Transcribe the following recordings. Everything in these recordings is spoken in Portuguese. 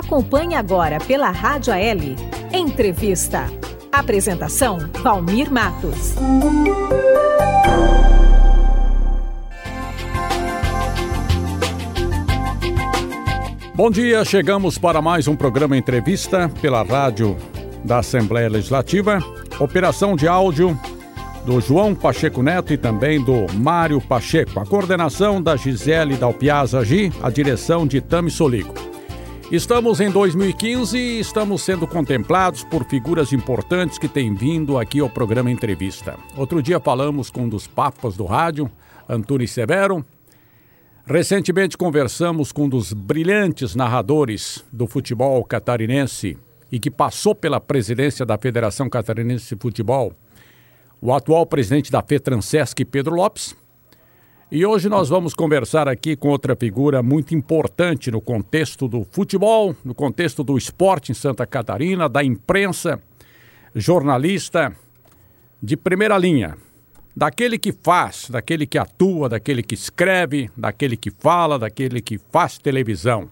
Acompanhe agora pela Rádio AL Entrevista. Apresentação: Valmir Matos. Bom dia, chegamos para mais um programa Entrevista pela Rádio da Assembleia Legislativa. Operação de áudio do João Pacheco Neto e também do Mário Pacheco. A coordenação da Gisele Dalpiazza Gi, a direção de Tami Soligo. Estamos em 2015 e estamos sendo contemplados por figuras importantes que têm vindo aqui ao programa Entrevista. Outro dia falamos com um dos papas do rádio, Antunes Severo. Recentemente conversamos com um dos brilhantes narradores do futebol catarinense e que passou pela presidência da Federação Catarinense de Futebol, o atual presidente da FETRANSESC, Pedro Lopes. E hoje nós vamos conversar aqui com outra figura muito importante no contexto do futebol, no contexto do esporte em Santa Catarina, da imprensa, jornalista de primeira linha, daquele que faz, daquele que atua, daquele que escreve, daquele que fala, daquele que faz televisão.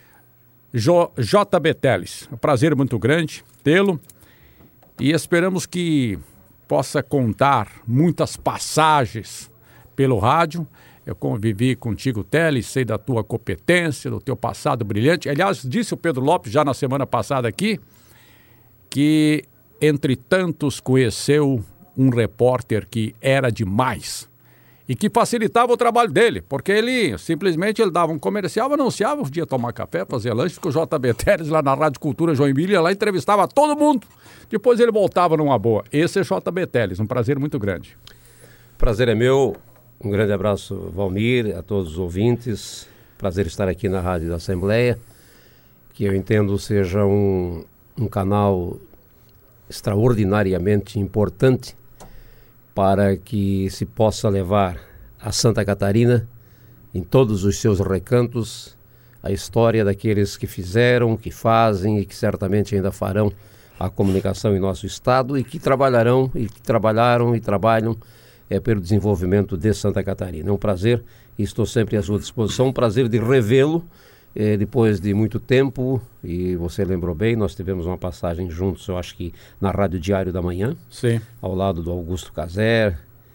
JB Teles, é um prazer muito grande tê-lo e esperamos que possa contar muitas passagens pelo rádio. Eu convivi contigo, Teles, sei da tua competência, do teu passado brilhante. Aliás, disse o Pedro Lopes já na semana passada aqui que, entre tantos, conheceu um repórter que era demais e que facilitava o trabalho dele, porque ele simplesmente dava um comercial, anunciava, podia tomar café, fazer lanche, porque o JB Teles lá na Rádio Cultura Joinville, lá entrevistava todo mundo. Depois ele voltava numa boa. Esse é JB Teles, um prazer muito grande. Prazer é meu. Um grande abraço, Valmir, a todos os ouvintes. Prazer estar aqui na Rádio da Assembleia, que eu entendo seja um canal extraordinariamente importante para que se possa levar a Santa Catarina, em todos os seus recantos, a história daqueles que fizeram, que fazem e que certamente ainda farão a comunicação em nosso estado e que trabalharão e que trabalharam e trabalham pelo desenvolvimento de Santa Catarina. É um prazer e estou sempre à sua disposição, um prazer de revê-lo depois de muito tempo, e você lembrou bem, nós tivemos uma passagem juntos, eu acho que na Rádio Diário da Manhã, sim, ao lado do Augusto Caser,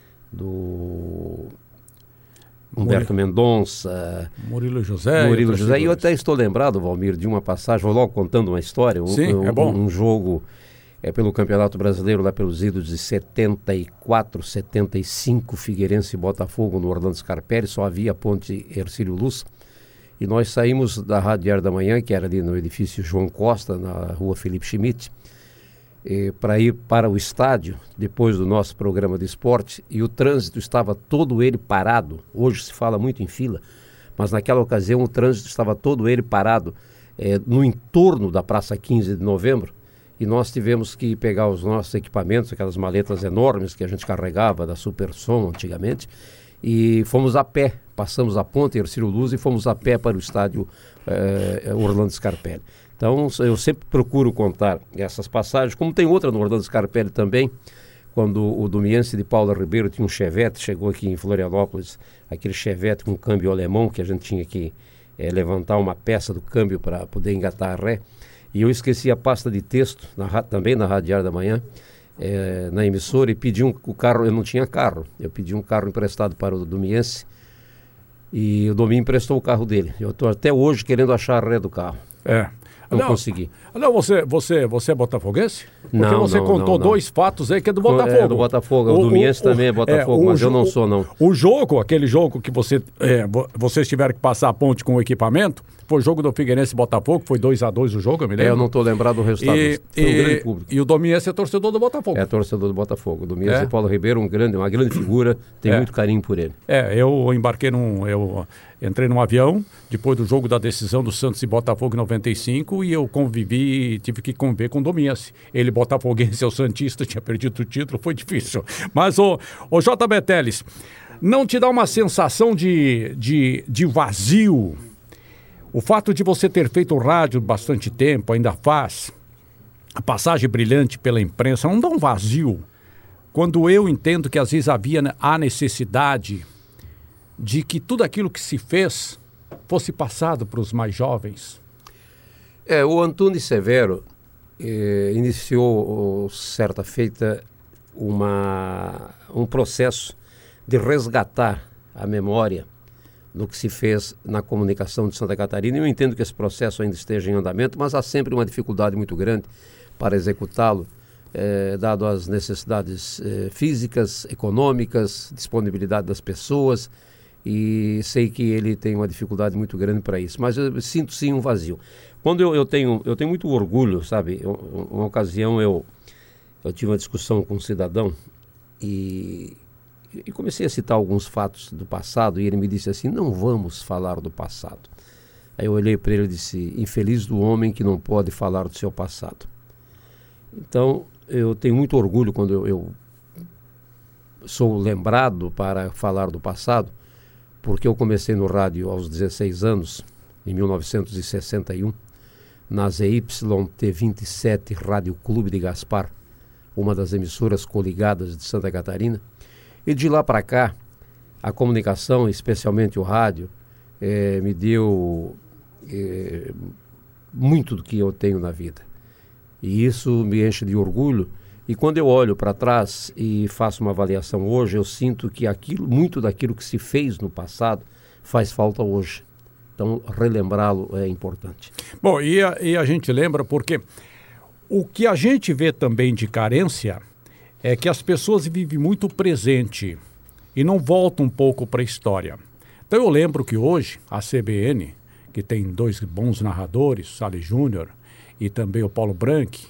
do Humberto Mendonça, Murilo José. E eu até estou lembrado, Valmir, de uma passagem, vou logo contando uma história, sim, é bom. Um jogo pelo Campeonato Brasileiro, lá pelos idos de 74, 75, Figueirense e Botafogo, no Orlando Scarpelli, só havia a ponte Hercílio Luz, e nós saímos da Rádio Diário da Manhã, que era ali no edifício João Costa, na rua Felipe Schmidt, para ir para o estádio, depois do nosso programa de esporte, e o trânsito estava todo ele parado. Hoje se fala muito em fila, mas naquela ocasião o trânsito estava todo ele parado no entorno da Praça 15 de Novembro, e nós tivemos que pegar os nossos equipamentos, aquelas maletas enormes que a gente carregava da Supersom antigamente, e fomos a pé, passamos a ponte Hercílio Luz e fomos a pé para o estádio Orlando Scarpelli. Então eu sempre procuro contar essas passagens, como tem outra no Orlando Scarpelli também, quando o Domiense de Paula Ribeiro tinha um Chevette, chegou aqui em Florianópolis, aquele Chevette com câmbio alemão, que a gente tinha que levantar uma peça do câmbio para poder engatar a ré. E eu esqueci a pasta de texto, também na Rádio Diário da Manhã, na emissora, e pedi o carro, eu não tinha carro, eu pedi um carro emprestado para o Domiense, e o Domi emprestou o carro dele. Eu estou até hoje querendo achar a ré do carro. Não consegui. Não, você é botafoguense? Porque não, você contou dois fatos aí que é do Botafogo. É do Botafogo, o Domiense também é Botafogo, mas eu não sou, não. O jogo, aquele jogo que vocês tiveram que passar a ponte com o equipamento, foi o jogo do Figueirense e Botafogo, foi 2-2 o jogo, eu me lembro. Eu não estou lembrado do resultado, foi um grande público. E o Domiense é torcedor do Botafogo. É torcedor do Botafogo. O Domiense e Paulo Ribeiro, uma grande figura, tem muito carinho por ele. Eu entrei num avião, depois do jogo da decisão do Santos e Botafogo em 95, e eu tive que conviver com o Domiense. Ele, botafoguense, é o santista, tinha perdido o título, foi difícil. Mas, o JB Teles, não te dá uma sensação de vazio? O fato de você ter feito rádio bastante tempo, ainda faz, a passagem brilhante pela imprensa, não dá um vazio? Quando eu entendo que às vezes há necessidade de que tudo aquilo que se fez fosse passado para os mais jovens. O Antunes Severo iniciou, certa feita, um processo de resgatar a memória do que se fez na comunicação de Santa Catarina. Eu entendo que esse processo ainda esteja em andamento, mas há sempre uma dificuldade muito grande para executá-lo, dado as necessidades físicas, econômicas, disponibilidade das pessoas, e sei que ele tem uma dificuldade muito grande para isso, mas eu sinto sim um vazio. Quando eu tenho muito orgulho, sabe, uma ocasião eu tive uma discussão com um cidadão e comecei a citar alguns fatos do passado, e ele me disse assim: não vamos falar do passado. Aí eu olhei para ele e disse: infeliz do homem que não pode falar do seu passado. Então eu tenho muito orgulho quando eu sou lembrado para falar do passado, porque eu comecei no rádio aos 16 anos, em 1961, na ZYT27 Rádio Clube de Gaspar, uma das emissoras coligadas de Santa Catarina. E de lá para cá, a comunicação, especialmente o rádio, me deu muito do que eu tenho na vida. E isso me enche de orgulho. E quando eu olho para trás e faço uma avaliação hoje, eu sinto que muito daquilo que se fez no passado faz falta hoje. Então, relembrá-lo é importante. Bom, e a gente lembra porque o que a gente vê também de carência é que as pessoas vivem muito presente e não voltam um pouco para a história. Então eu lembro que hoje a CBN, que tem 2 bons narradores, Salles Júnior e também o Paulo Branchi,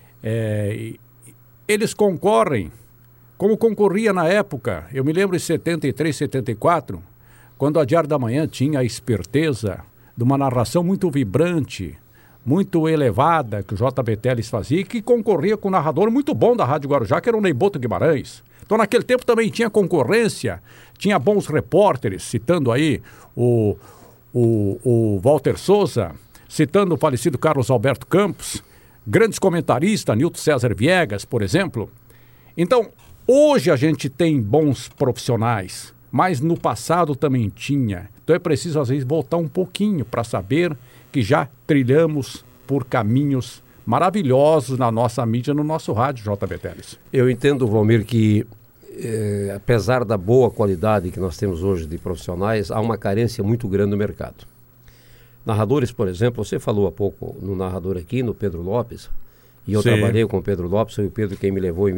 eles concorrem, como concorria na época. Eu me lembro em 73, 74, quando a Diário da Manhã tinha a esperteza de uma narração muito vibrante, muito elevada, que o JB Teles fazia, e que concorria com um narrador muito bom da Rádio Guarujá, que era o Neiboto Guimarães. Então, naquele tempo também tinha concorrência, tinha bons repórteres, citando aí o Walter Souza, citando o falecido Carlos Alberto Campos, grandes comentaristas, Nilton César Viegas, por exemplo. Então, hoje a gente tem bons profissionais, mas no passado também tinha. Então é preciso, às vezes, voltar um pouquinho para saber que já trilhamos por caminhos maravilhosos na nossa mídia, no nosso rádio, JB Teles. Eu entendo, Valmir, que apesar da boa qualidade que nós temos hoje de profissionais, há uma carência muito grande no mercado. Narradores, por exemplo, você falou há pouco no narrador aqui, no Pedro Lopes, e eu trabalhei com o Pedro Lopes, foi o Pedro quem me levou em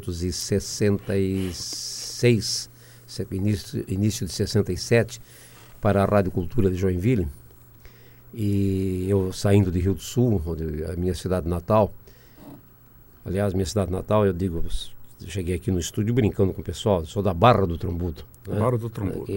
1966, início de 67, para a Rádio Cultura de Joinville, e eu saindo de Rio do Sul, a minha cidade natal. Aliás, minha cidade natal, eu cheguei aqui no estúdio brincando com o pessoal, sou da Barra do Trombudo. Né? Barra do Trombudo.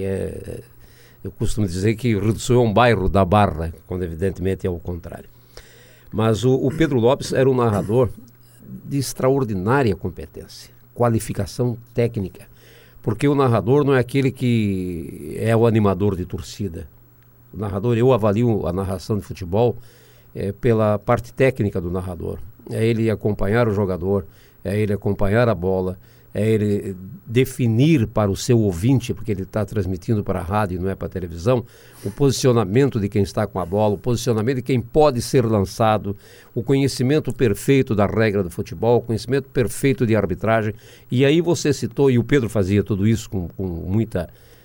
Eu costumo dizer que o Rio do Sul é um bairro da Barra, quando evidentemente é o contrário. Mas o Pedro Lopes era um narrador de extraordinária competência, qualificação técnica, porque o narrador não é aquele que é o animador de torcida. O narrador, eu avalio a narração de futebol pela parte técnica do narrador. É ele acompanhar o jogador, é ele acompanhar a bola, é ele definir para o seu ouvinte, porque ele está transmitindo para a rádio e não é para a televisão, o posicionamento de quem está com a bola, o posicionamento de quem pode ser lançado, o conhecimento perfeito da regra do futebol, o conhecimento perfeito de arbitragem. E aí você citou, e o Pedro fazia tudo isso com muita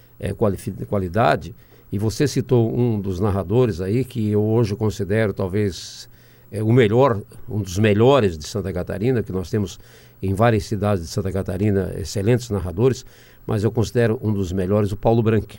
qualidade, e você citou um dos narradores aí que eu hoje considero talvez o melhor, um dos melhores de Santa Catarina, que nós temos em várias cidades de Santa Catarina excelentes narradores, mas eu considero um dos melhores o Paulo Branchi,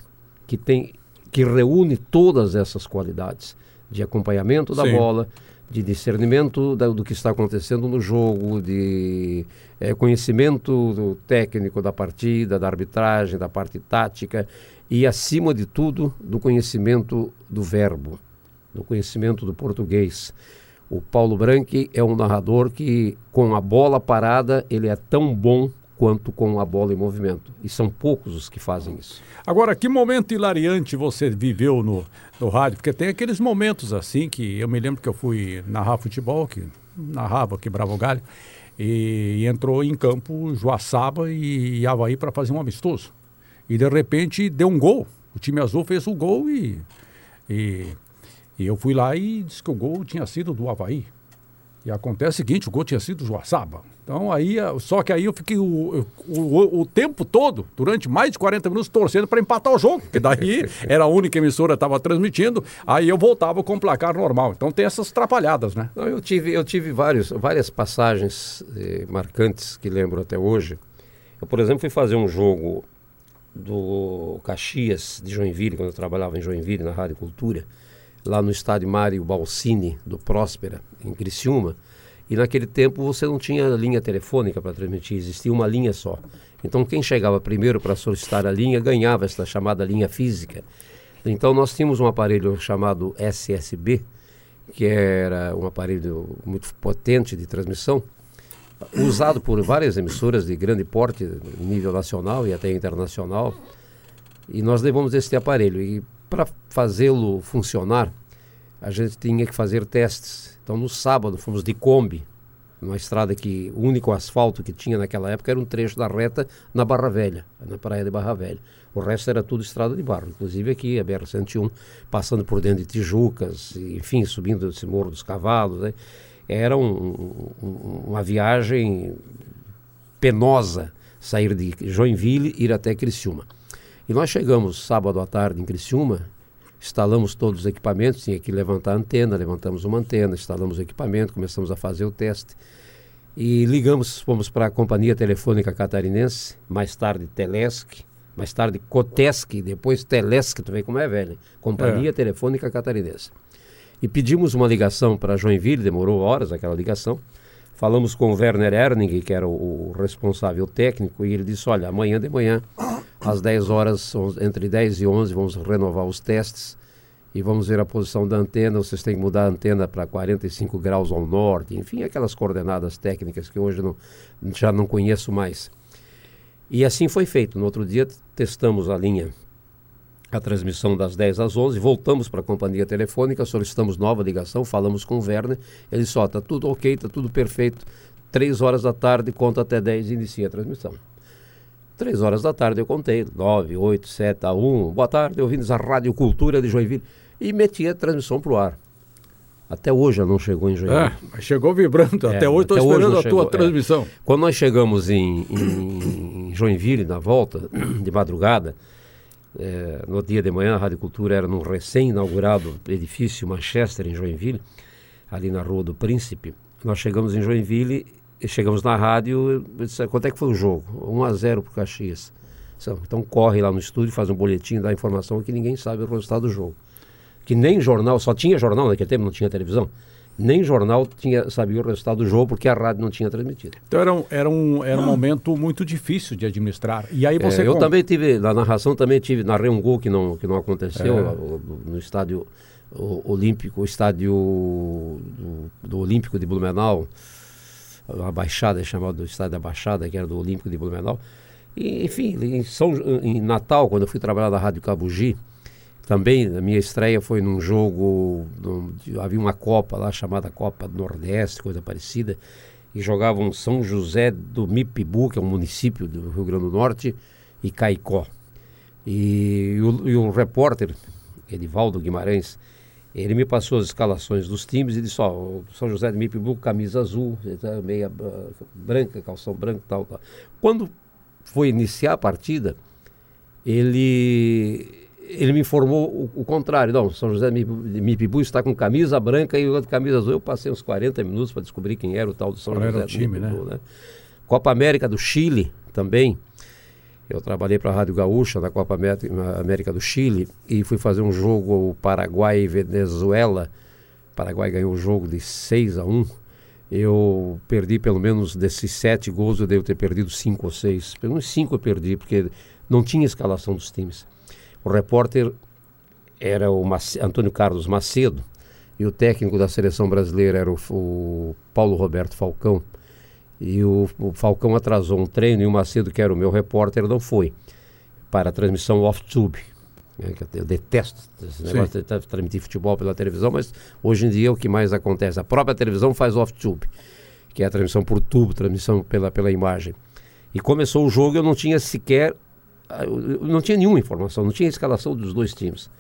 que reúne todas essas qualidades de acompanhamento da bola, de discernimento do que está acontecendo no jogo, de conhecimento do técnico da partida, da arbitragem, da parte tática e, acima de tudo, do conhecimento do verbo, do conhecimento do português. O Paulo Branchi é um narrador que, com a bola parada, ele é tão bom quanto com a bola em movimento. E são poucos os que fazem isso. Agora, que momento hilariante você viveu no rádio? Porque tem aqueles momentos assim que eu me lembro que eu fui narrar futebol, que narrava, quebrava o galho, e entrou em campo Joaçaba e Avaí para fazer um amistoso. E de repente deu um gol. O time azul fez o gol e E eu fui lá e disse que o gol tinha sido do Avaí. E acontece o seguinte, o gol tinha sido do Joaçaba. Então aí, só que aí eu fiquei o tempo todo, durante mais de 40 minutos, torcendo para empatar o jogo, porque daí era a única emissora que estava transmitindo, aí eu voltava com o placar normal. Então tem essas atrapalhadas, né? Não, eu tive várias passagens marcantes que lembro até hoje. Eu, por exemplo, fui fazer um jogo do Caxias de Joinville, quando eu trabalhava em Joinville, na Rádio Cultura, lá no estádio Mário Balsini, do Próspera, em Criciúma, e naquele tempo você não tinha linha telefônica para transmitir, existia uma linha só. Então quem chegava primeiro para solicitar a linha ganhava essa chamada linha física. Então nós tínhamos um aparelho chamado SSB, que era um aparelho muito potente de transmissão, usado por várias emissoras de grande porte, nível nacional e até internacional, e nós levamos este aparelho. E para fazê-lo funcionar, a gente tinha que fazer testes. Então, no sábado, fomos de Kombi, numa estrada que o único asfalto que tinha naquela época era um trecho da reta na Barra Velha, na praia de Barra Velha. O resto era tudo estrada de barro, inclusive aqui, a BR-101, passando por dentro de Tijucas, enfim, subindo esse Morro dos Cavalos, né? Era uma viagem penosa, sair de Joinville e ir até Criciúma. E nós chegamos sábado à tarde em Criciúma, instalamos todos os equipamentos, tinha que levantar a antena, levantamos uma antena, instalamos o equipamento, começamos a fazer o teste e ligamos, fomos para a Companhia Telefônica Catarinense, mais tarde Telesc, mais tarde Cotesc, depois Telesc, tu vê como é velho, Companhia Telefônica Catarinense. E pedimos uma ligação para Joinville, demorou horas aquela ligação, falamos com o Werner Erning, que era o responsável técnico, e ele disse, olha, amanhã de manhã, às 10 horas, entre 10 e 11, vamos renovar os testes e vamos ver a posição da antena. Vocês têm que mudar a antena para 45 graus ao norte, enfim, aquelas coordenadas técnicas que hoje já não conheço mais. E assim foi feito. No outro dia, testamos a transmissão das 10 às 11, voltamos para a companhia telefônica, solicitamos nova ligação, falamos com o Werner, ele disse, está tudo ok, está tudo perfeito, 3 horas da tarde, conta até 10 e inicia a transmissão. 3 horas da tarde eu contei, 9, 8, 7, 1, boa tarde, ouvintes a Rádio Cultura de Joinville, e meti a transmissão para o ar. Até hoje ela não chegou em Joinville. Mas chegou vibrando, até hoje estou esperando a tua transmissão. Quando nós chegamos em Joinville, na volta, de madrugada, no dia de manhã, a Rádio Cultura era num recém-inaugurado edifício Manchester, em Joinville, ali na Rua do Príncipe. Nós chegamos em Joinville, chegamos na rádio, eu disse, quanto é que foi o jogo? 1-0 para o Caxias. Então corre lá no estúdio, faz um boletim, dá informação que ninguém sabe o resultado do jogo. Que nem jornal, só tinha jornal naquele tempo, não tinha televisão, nem jornal sabia o resultado do jogo porque a rádio não tinha transmitido. Então era um momento muito difícil de administrar. E aí você... eu também tive, na narração também narrei um gol que não aconteceu no estádio olímpico, o estádio do Olímpico de Blumenau, a Baixada, é chamado do estádio da Baixada, que era do Olímpico de Blumenau. E, enfim, em Natal, quando eu fui trabalhar na Rádio Cabugi, também a minha estreia foi num jogo, havia uma Copa lá chamada Copa do Nordeste, coisa parecida, e jogavam São José do Mipibu, que é um município do Rio Grande do Norte, e Caicó. E o repórter, Edivaldo Guimarães, ele me passou as escalações dos times e disse, o São José do Mipibu, camisa azul, meia branca, calção branco, tal. Quando foi iniciar a partida, ele me informou o contrário. Não, São José de Mipibu está com camisa branca e o outro camisa azul. Eu passei uns 40 minutos para descobrir quem era o tal do São José do time, Mipibu, né? Copa América do Chile também. Eu trabalhei para a Rádio Gaúcha na Copa América do Chile e fui fazer um jogo, o Paraguai e Venezuela. O Paraguai ganhou o jogo de 6-1. Eu perdi pelo menos desses 7 gols, eu devo ter perdido 5 ou 6. Pelo menos 5 eu perdi, porque não tinha escalação dos times. O repórter era o Antônio Carlos Macedo e o técnico da seleção brasileira era o Paulo Roberto Falcão. E o Falcão atrasou um treino e o Macedo, que era o meu repórter, não foi para a transmissão off-tube. Eu detesto esse negócio de transmitir futebol pela televisão, mas hoje em dia é o que mais acontece. A própria televisão faz off-tube, que é a transmissão por tubo, transmissão pela imagem. E começou o jogo, eu não tinha nenhuma informação, não tinha escalação dos dois times.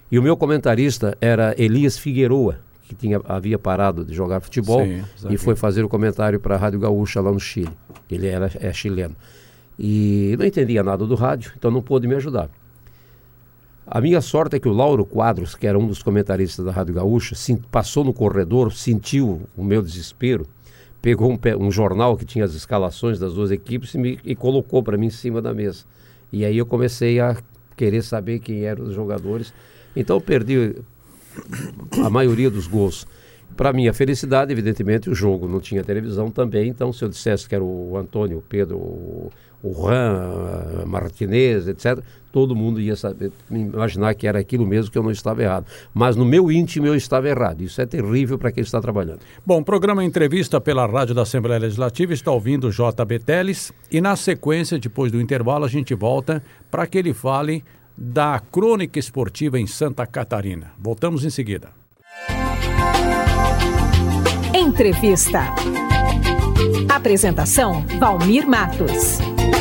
E o meu comentarista era Elias Figueroa, que havia parado de jogar futebol. Sim, e foi fazer o comentário para a Rádio Gaúcha lá no Chile. Ele é chileno. E não entendia nada do rádio, então não pôde me ajudar. A minha sorte é que o Lauro Quadros, que era um dos comentaristas da Rádio Gaúcha, passou no corredor, sentiu o meu desespero, pegou um jornal que tinha as escalações das duas equipes e colocou para mim em cima da mesa. E aí eu comecei a querer saber quem eram os jogadores. Então eu perdi a maioria dos gols. Para minha felicidade, evidentemente, o jogo não tinha televisão também, então se eu dissesse que era o Antônio, o Pedro, o Juan, Martinez, etc., todo mundo ia saber, imaginar que era aquilo mesmo, que eu não estava errado. Mas no meu íntimo eu estava errado. Isso é terrível para quem está trabalhando. Bom, programa Entrevista pela Rádio da Assembleia Legislativa, está ouvindo o JB Teles, e na sequência, depois do intervalo, a gente volta para que ele fale da crônica esportiva em Santa Catarina. Voltamos em seguida. Entrevista. Apresentação: Valmir Matos.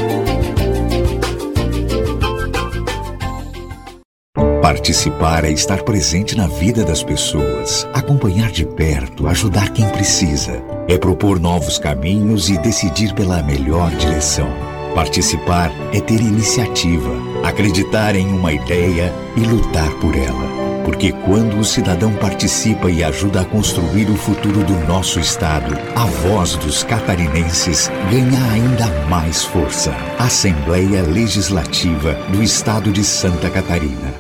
Participar é estar presente na vida das pessoas, acompanhar de perto, ajudar quem precisa. É propor novos caminhos e decidir pela melhor direção. Participar é ter iniciativa, acreditar em uma ideia e lutar por ela. Porque quando o cidadão participa e ajuda a construir o futuro do nosso estado, a voz dos catarinenses ganha ainda mais força. Assembleia Legislativa do Estado de Santa Catarina.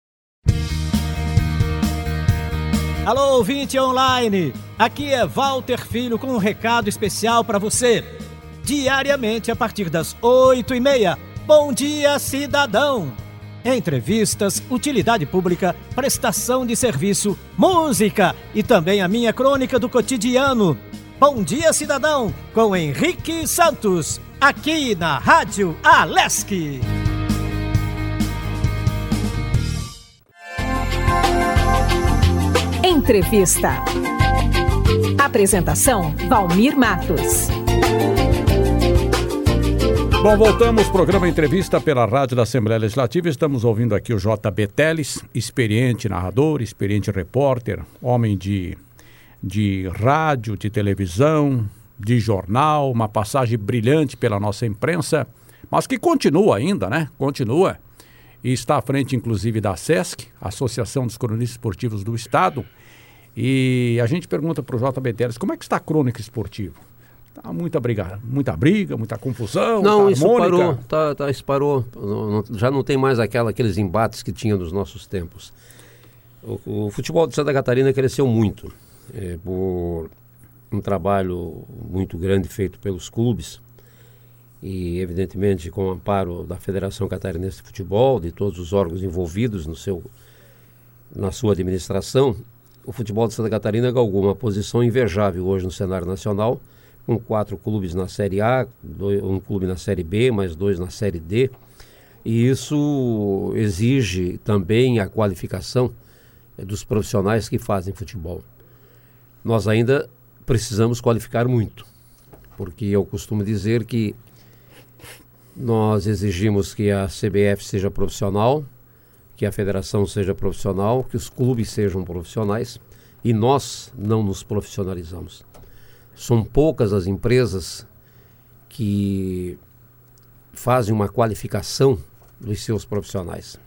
Alô, ouvinte online! Aqui é Walter Filho com um recado especial para você. Diariamente, a partir das 8h30, Bom Dia Cidadão! Entrevistas, utilidade pública, prestação de serviço, música e também a minha crônica do cotidiano. Bom Dia Cidadão, com Henrique Santos, aqui na Rádio Alesc. Entrevista. Apresentação: Valmir Matos. Bom, voltamos, programa Entrevista pela Rádio da Assembleia Legislativa. Estamos ouvindo aqui o JB Teles, experiente narrador, experiente repórter, homem de rádio, de televisão, de jornal, uma passagem brilhante pela nossa imprensa, mas que continua ainda, né? Continua. E está à frente, inclusive, da ASESC, Associação dos Cronistas Esportivos do Estado. E a gente pergunta para o JB Teles, como é que está a crônica esportiva? Tá muita briga, muita confusão. Não, isso parou, parou. Já não tem mais aqueles embates que tinha nos nossos tempos. O futebol de Santa Catarina cresceu muito, por um trabalho muito grande feito pelos clubes e, evidentemente, com o amparo da Federação Catarinense de Futebol, de todos os órgãos envolvidos na sua administração. O futebol de Santa Catarina galgou uma posição invejável hoje no cenário nacional, com 4 clubes na Série A, um clube na Série B, mais 2 na Série D. E isso exige também a qualificação dos profissionais que fazem futebol. Nós ainda precisamos qualificar muito, porque eu costumo dizer que nós exigimos que a CBF seja profissional, que a federação seja profissional, que os clubes sejam profissionais, e nós não nos profissionalizamos. São poucas as empresas que fazem uma qualificação dos seus profissionais.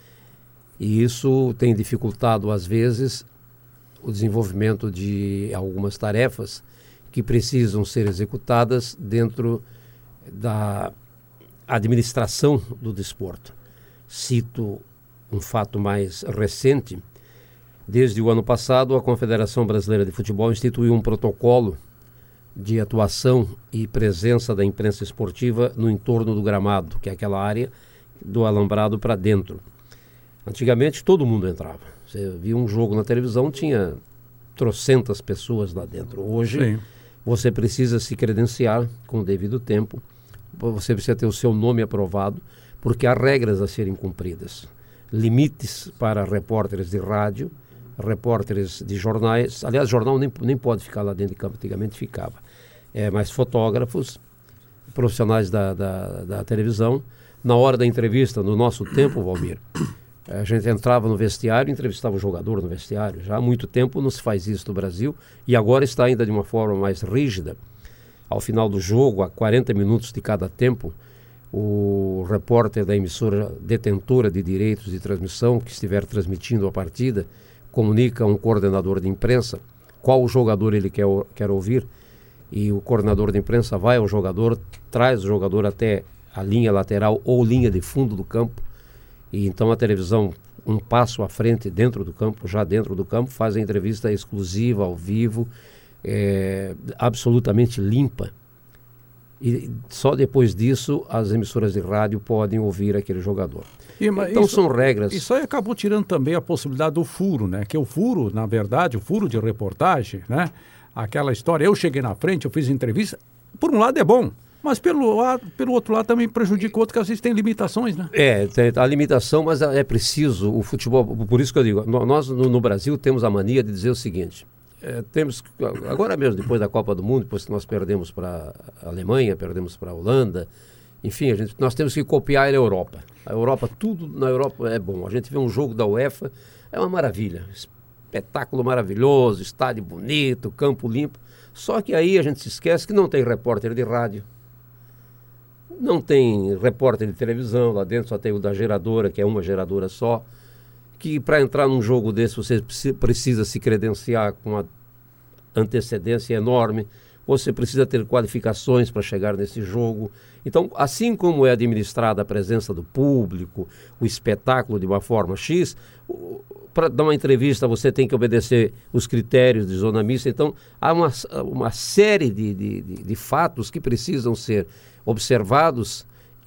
E isso tem dificultado, às vezes, o desenvolvimento de algumas tarefas que precisam ser executadas dentro da administração do desporto. Cito um fato mais recente. Desde o ano passado, a Confederação Brasileira de Futebol instituiu um protocolo de atuação e presença da imprensa esportiva no entorno do gramado, que é aquela área do alambrado para dentro. Antigamente todo mundo entrava. Você via um jogo na televisão, tinha trocentas pessoas lá dentro. Hoje Sim. Você precisa se credenciar com o devido tempo, você precisa ter o seu nome aprovado, porque há regras a serem cumpridas. Limites para repórteres de rádio, repórteres de jornais. Aliás, jornal nem pode ficar lá dentro de campo, antigamente ficava. Mas fotógrafos, profissionais da televisão. Na hora da entrevista, no nosso tempo, Valmir, A gente entrava no vestiário e entrevistava o jogador no vestiário. Já há muito tempo não se faz isso no Brasil e agora está ainda de uma forma mais rígida. Ao final do jogo, a 40 minutos de cada tempo, o repórter da emissora detentora de direitos de transmissão que estiver transmitindo a partida comunica a um coordenador de imprensa qual o jogador ele quer ouvir, e o coordenador de imprensa vai ao jogador, traz o jogador até a linha lateral ou linha de fundo do campo, e então a televisão, um passo à frente dentro do campo, já dentro do campo, faz a entrevista exclusiva, ao vivo, absolutamente limpa. E só depois disso as emissoras de rádio podem ouvir aquele jogador. Então são regras. Isso aí acabou tirando também a possibilidade do furo, né? Que o furo, na verdade, o furo de reportagem, né? Aquela história, eu cheguei na frente, eu fiz entrevista, por um lado é bom, mas pelo outro lado também prejudica o outro, que às vezes tem limitações, né? Tem a limitação, mas é preciso, o futebol, por isso que eu digo, nós no Brasil temos a mania de dizer o seguinte, agora mesmo, depois da Copa do Mundo, depois que nós perdemos para a Alemanha, perdemos para a Holanda, enfim, nós temos que copiar a Europa. A Europa, tudo na Europa é bom. A gente vê um jogo da UEFA, é uma maravilha, espetáculo maravilhoso, estádio bonito, campo limpo. Só que aí a gente se esquece que não tem repórter de rádio, não tem repórter de televisão, lá dentro só tem o da geradora, que é uma geradora só, que para entrar num jogo desse você precisa se credenciar com uma antecedência enorme, você precisa ter qualificações para chegar nesse jogo. Então, assim como é administrada a presença do público, o espetáculo de uma forma X, para dar uma entrevista você tem que obedecer os critérios de zona mista. Então, há uma série de fatos que precisam ser observados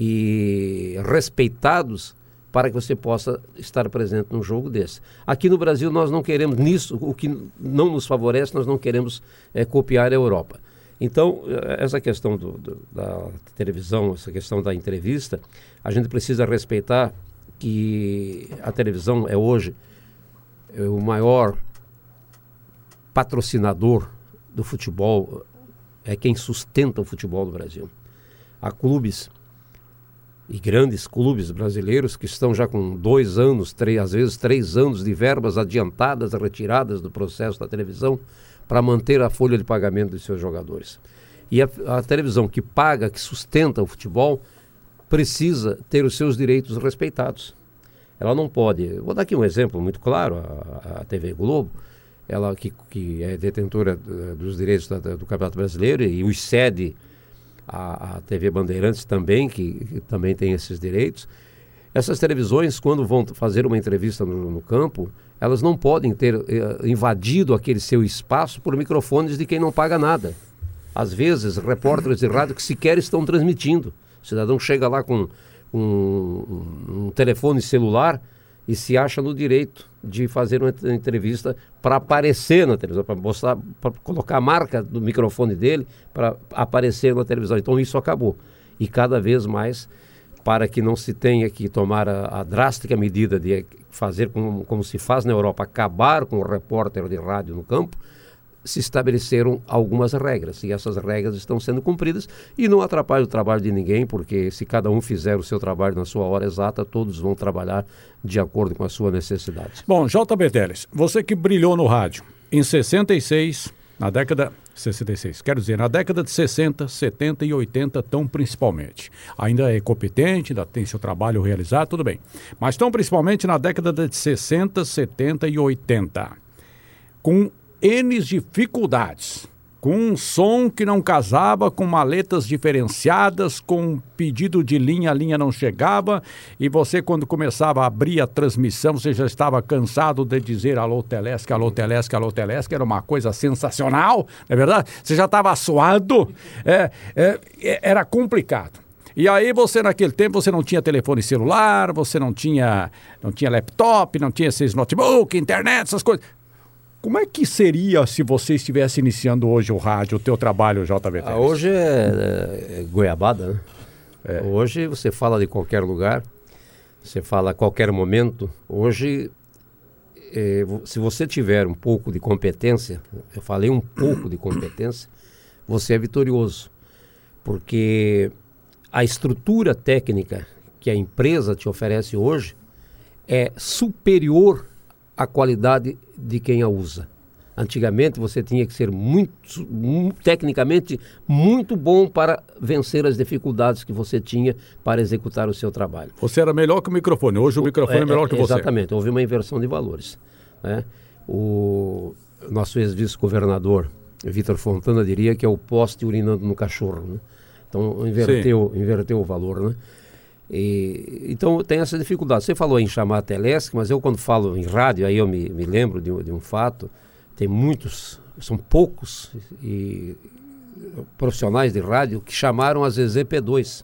e respeitados para que você possa estar presente num jogo desse. Aqui no Brasil nós não queremos nisso, o que não nos favorece, nós não queremos copiar a Europa. Então, essa questão da televisão, essa questão da entrevista, a gente precisa respeitar que a televisão é hoje o maior patrocinador do futebol, é quem sustenta o futebol do Brasil. Há clubes e grandes clubes brasileiros que estão já com 2 anos, às vezes 3 anos de verbas adiantadas, retiradas do processo da televisão para manter a folha de pagamento dos seus jogadores. E a televisão que paga, que sustenta o futebol, precisa ter os seus direitos respeitados. Ela não pode... Vou dar aqui um exemplo muito claro, a TV Globo, ela que é detentora dos direitos do Campeonato Brasileiro e os cede a TV Bandeirantes também, que também tem esses direitos. Essas televisões, quando vão fazer uma entrevista no campo, elas não podem ter invadido aquele seu espaço por microfones de quem não paga nada. Às vezes, repórteres de rádio que sequer estão transmitindo. O cidadão chega lá com um telefone celular e se acha no direito de fazer uma entrevista para aparecer na televisão, para mostrar, para colocar a marca do microfone dele para aparecer na televisão. Então isso acabou. E cada vez mais, para que não se tenha que tomar a drástica medida de fazer como se faz na Europa, acabar com o repórter de rádio no campo, se estabeleceram algumas regras, e essas regras estão sendo cumpridas e não atrapalha o trabalho de ninguém, porque se cada um fizer o seu trabalho na sua hora exata, todos vão trabalhar de acordo com a sua necessidade. Bom, J.B. Teles, você que brilhou no rádio em 66, na década de 60, 70 e 80 tão principalmente. Ainda é competente, ainda tem seu trabalho realizado, tudo bem. Mas tão principalmente na década de 60, 70 e 80. Com N dificuldades, com um som que não casava, com maletas diferenciadas, com pedido de linha, a linha não chegava, e você, quando começava a abrir a transmissão, você já estava cansado de dizer alô Telesc, alô Telesc, alô Telesc, era uma coisa sensacional, não é verdade? Você já estava suado, era complicado. E aí você, naquele tempo, você não tinha telefone celular, você não tinha laptop, não tinha esses notebook, internet, essas coisas. Como é que seria se você estivesse iniciando hoje o rádio, o teu trabalho, JB? Hoje é goiabada, né? Hoje você fala de qualquer lugar, você fala a qualquer momento. Hoje, se você tiver um pouco de competência, eu falei um pouco de competência, você é vitorioso. Porque a estrutura técnica que a empresa te oferece hoje é superior à qualidade de quem a usa. Antigamente você tinha que ser tecnicamente muito bom para vencer as dificuldades que você tinha para executar o seu trabalho. Você era melhor que o microfone, hoje o microfone é melhor que você. Exatamente, houve uma inversão de valores, né? O nosso ex-vice-governador Vitor Fontana diria que é o poste urinando no cachorro, né? Então inverteu o valor, né? Então tem essa dificuldade. Você falou em chamar a Telesc, mas eu quando falo em rádio, aí eu me lembro de um fato. Tem muitos, são poucos profissionais de rádio que chamaram a ZZP2.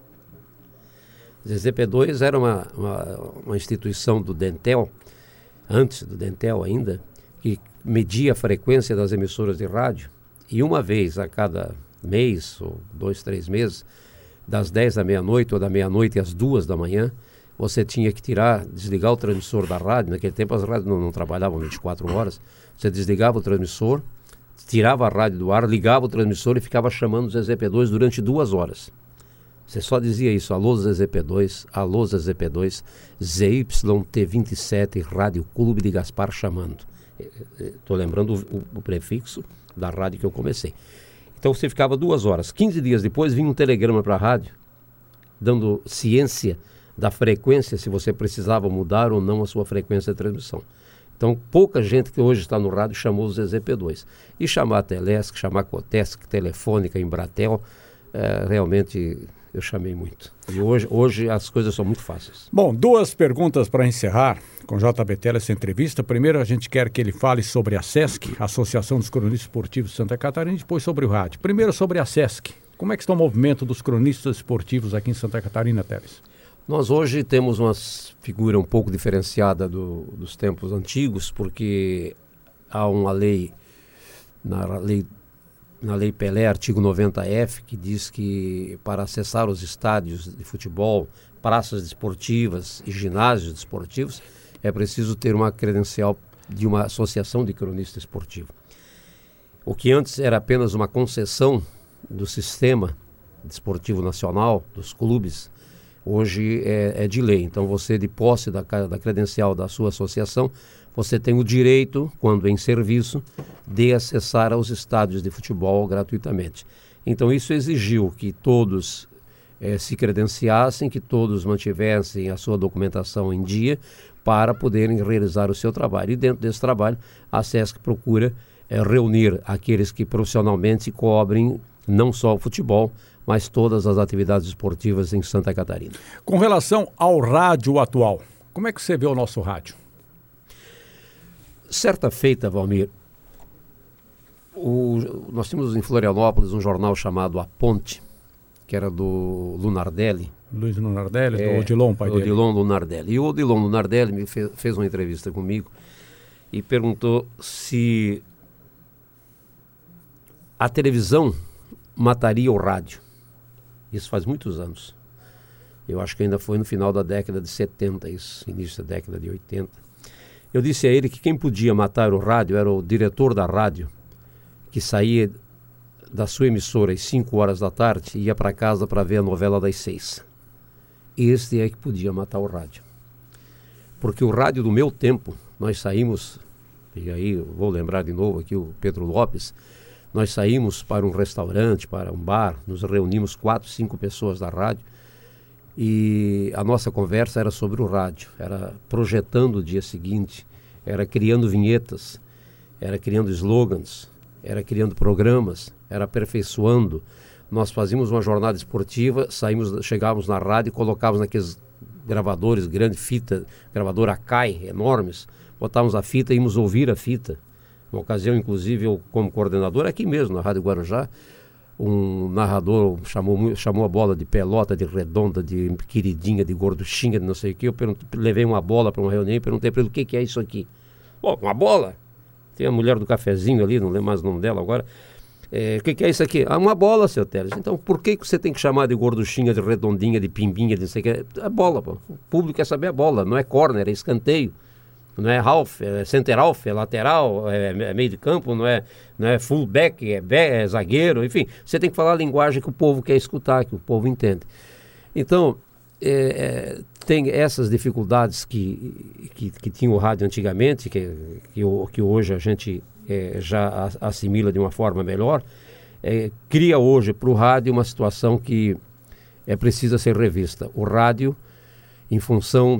ZZP2 era uma instituição do Dentel, antes do Dentel ainda, que media a frequência das emissoras de rádio, e uma vez a cada mês, ou 2, 3 meses, das 10 da meia-noite ou da meia-noite às 2 da manhã, você tinha que desligar o transmissor da rádio. Naquele tempo as rádios não trabalhavam 24 horas. Você desligava o transmissor, tirava a rádio do ar, ligava o transmissor e ficava chamando o ZZP2 durante 2 horas. Você só dizia isso: alô ZZP2, alô ZZP2, ZYT27, Rádio Clube de Gaspar chamando. Estou lembrando o prefixo da rádio que eu comecei. Então você ficava 2 horas. 15 dias depois vinha um telegrama para a rádio, dando ciência da frequência, se você precisava mudar ou não a sua frequência de transmissão. Então, pouca gente que hoje está no rádio chamou o ZZP2. E chamar a Telesc, chamar a Cotesc, Telefônica, Embratel, realmente eu chamei muito. E hoje as coisas são muito fáceis. Bom, 2 perguntas para encerrar com JB Tela essa entrevista. Primeiro, a gente quer que ele fale sobre a SESC, Associação dos Cronistas Esportivos de Santa Catarina, e depois sobre o rádio. Primeiro, sobre a SESC. Como é que está o movimento dos cronistas esportivos aqui em Santa Catarina, Teles? Nós hoje temos uma figura um pouco diferenciada dos tempos antigos, porque há uma lei, na Lei Pelé, artigo 90F, que diz que para acessar os estádios de futebol, praças desportivas e ginásios desportivos, é preciso ter uma credencial de uma associação de cronista esportivo. O que antes era apenas uma concessão do sistema desportivo nacional, dos clubes, hoje é de lei. Então você, de posse da credencial da sua associação, você tem o direito, quando em serviço, de acessar aos estádios de futebol gratuitamente. Então isso exigiu que todos se credenciassem, que todos mantivessem a sua documentação em dia para poderem realizar o seu trabalho. E dentro desse trabalho, a SESC procura reunir aqueles que profissionalmente cobrem não só o futebol, mas todas as atividades esportivas em Santa Catarina. Com relação ao rádio atual, como é que você vê o nosso rádio? Certa feita, Valmir, nós tínhamos em Florianópolis um jornal chamado A Ponte, que era do Lunardelli. Luiz Lunardelli, do Odilon, pai dele. Odilon Lunardelli. E o Odilon Lunardelli me fez uma entrevista comigo e perguntou se a televisão mataria o rádio. Isso faz muitos anos. Eu acho que ainda foi no final da década de 70, isso, início da década de 80. Eu disse a ele que quem podia matar o rádio era o diretor da rádio, que saía da sua emissora às 5 horas da tarde e ia para casa para ver a novela das 6. Este é que podia matar o rádio. Porque o rádio do meu tempo, nós saímos, e aí eu vou lembrar de novo aqui o Pedro Lopes, nós saímos para um restaurante, para um bar, nos reunimos 4, 5 pessoas da rádio e a nossa conversa era sobre o rádio, era projetando o dia seguinte, era criando vinhetas, era criando slogans, era criando programas, era aperfeiçoando. Nós fazíamos uma jornada esportiva, chegávamos na rádio e colocávamos naqueles gravadores, grande fita, gravador Akai, enormes, botávamos a fita e íamos ouvir a fita. Uma ocasião, inclusive, eu como coordenador, aqui mesmo, na Rádio Guarujá, um narrador chamou a bola de pelota, de redonda, de queridinha, de gorduchinha, de não sei o quê. Eu levei uma bola para uma reunião e perguntei para ele o que é isso aqui. Bom, uma bola? Tem a mulher do cafezinho ali, não lembro mais o nome dela agora. O que é isso aqui? Ah, uma bola, seu Teles. Então, por que você tem que chamar de gorduchinha, de redondinha, de pimbinha, de não sei o quê? É bola, pô. O público quer saber a bola, não é corner, é escanteio. Não é half, é center half, é lateral, é meio de campo, não é fullback, é zagueiro, enfim. Você tem que falar a linguagem que o povo quer escutar, que o povo entende. Então, tem essas dificuldades que tinha o rádio antigamente, que hoje a gente já assimila de uma forma melhor, cria hoje para o rádio uma situação que precisa ser revista. O rádio, em função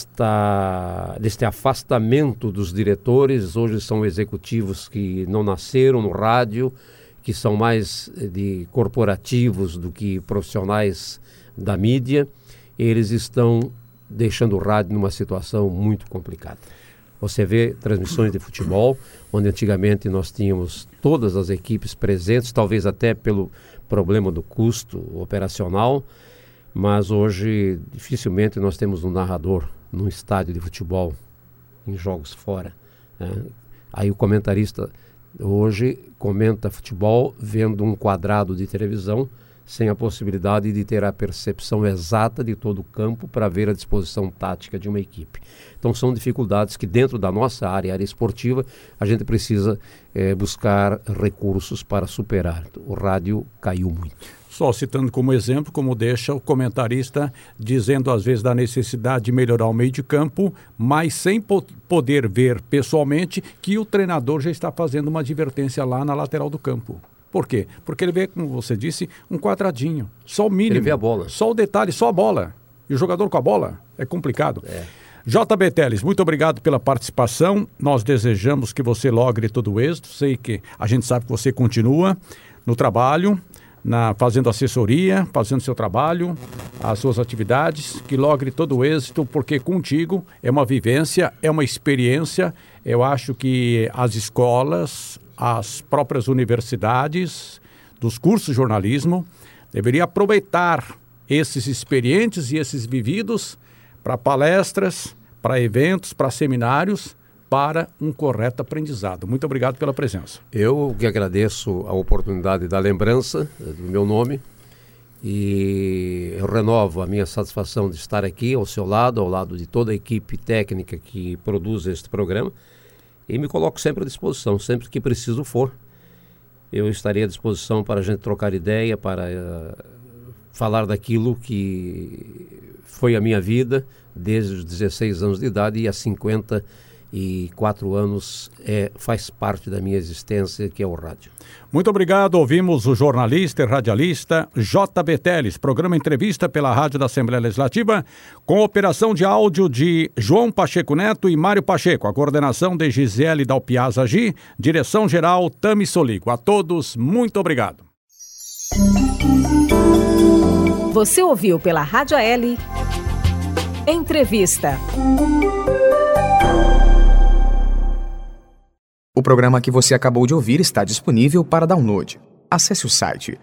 deste afastamento dos diretores, hoje são executivos que não nasceram no rádio, que são mais de corporativos do que profissionais da mídia, eles estão deixando o rádio numa situação muito complicada. Você vê transmissões de futebol, onde antigamente nós tínhamos todas as equipes presentes, talvez até pelo problema do custo operacional, mas hoje dificilmente nós temos um narrador num estádio de futebol, em jogos fora, né? Aí o comentarista hoje comenta futebol vendo um quadrado de televisão, sem a possibilidade de ter a percepção exata de todo o campo para ver a disposição tática de uma equipe. Então são dificuldades que dentro da nossa área esportiva, a gente precisa buscar recursos para superar. O rádio caiu muito. Só citando como exemplo, como deixa o comentarista dizendo às vezes da necessidade de melhorar o meio de campo, mas sem poder ver pessoalmente que o treinador já está fazendo uma advertência lá na lateral do campo. Por quê? Porque ele vê, como você disse, um quadradinho, só o mínimo. Ele vê a bola. Só o detalhe, só a bola. E o jogador com a bola é complicado. JB Teles, muito obrigado pela participação. Nós desejamos que você logre todo o êxito. Sei que a gente sabe que você continua no trabalho, fazendo assessoria, fazendo seu trabalho, as suas atividades, que logre todo o êxito, porque contigo é uma vivência, é uma experiência. Eu acho que as escolas, as próprias universidades, dos cursos de jornalismo, deveriam aproveitar esses experientes e esses vividos para palestras, para eventos, para seminários, para um correto aprendizado. Muito obrigado pela presença. Eu que agradeço a oportunidade da lembrança do meu nome e eu renovo a minha satisfação de estar aqui ao seu lado, ao lado de toda a equipe técnica que produz este programa, e me coloco sempre à disposição, sempre que preciso for. Eu estarei à disposição para a gente trocar ideia, para falar daquilo que foi a minha vida desde os 16 anos de idade e há 54 anos faz parte da minha existência, que é o rádio. Muito obrigado. Ouvimos o jornalista e radialista JB Teles, programa Entrevista pela Rádio da Assembleia Legislativa, com operação de áudio de João Pacheco Neto e Mário Pacheco, a coordenação de Gisele Dalpiazza Gi, direção-geral Tami Soligo. A todos, muito obrigado. Você ouviu pela Rádio L Entrevista. O programa que você acabou de ouvir está disponível para download. Acesse o site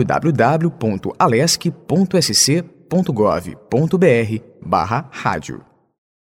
www.alesc.sc.gov.br/rádio.